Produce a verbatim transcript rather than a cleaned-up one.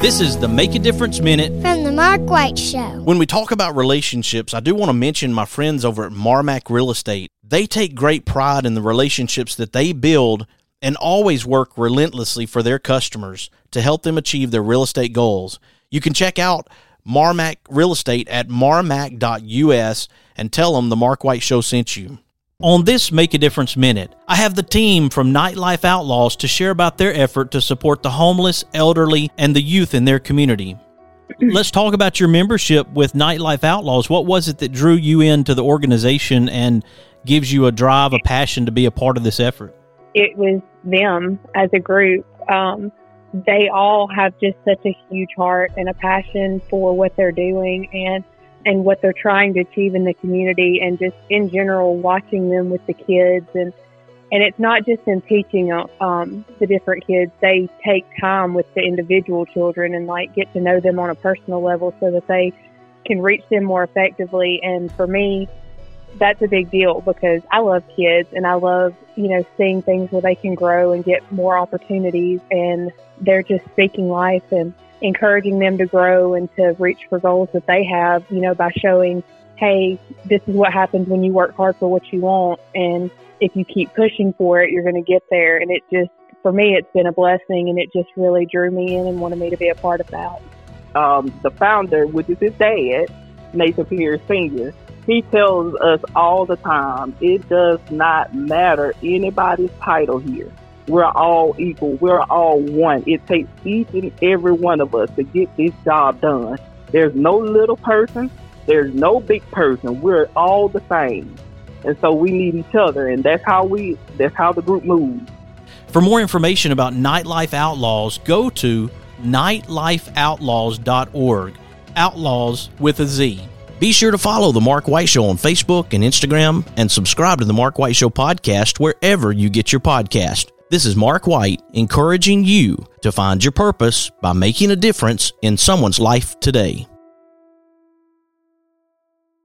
This is the Make a Difference Minute from the Mark White Show. When we talk about relationships, I do want to mention my friends over at Marmac Real Estate. They take great pride in the relationships that they build and always work relentlessly for their customers to help them achieve their real estate goals. You can check out Marmac Real Estate at marmac dot U S and tell them the Mark White Show sent you. On this Make a Difference Minute, I have the team from Nightlife Outlaws to share about their effort to support the homeless, elderly, and the youth in their community. Let's talk about your membership with Nightlife Outlaws. What was it that drew you into the organization and gives you a drive, a passion to be a part of this effort? It was them as a group. Um, they all have just such a huge heart and a passion for what they're doing and and what they're trying to achieve in the community, and just in general watching them with the kids. And, and it's not just in teaching um, the different kids. They take time with the individual children and like get to know them on a personal level so that they can reach them more effectively. And for me, that's a big deal because I love kids and I love, you know, seeing things where they can grow and get more opportunities, and they're just speaking life and encouraging them to grow and to reach for goals that they have, you know, by showing, hey, this is what happens when you work hard for what you want. And if you keep pushing for it, you're going to get there. And it just, for me, it's been a blessing, and it just really drew me in and wanted me to be a part of that. Um, the founder, which is his dad, Nathan Pierce Senior, he tells us all the time, it does not matter anybody's title here. We're all equal. We're all one. It takes each and every one of us to get this job done. There's no little person. There's no big person. We're all the same. And so we need each other. And that's how we, that's how the group moves. For more information about Nightlife Outlaws, go to nightlife outlaws dot org. Outlaws with a Z. Be sure to follow The Mark White Show on Facebook and Instagram, and subscribe to The Mark White Show podcast wherever you get your podcast. This is Mark White, encouraging you to find your purpose by making a difference in someone's life today.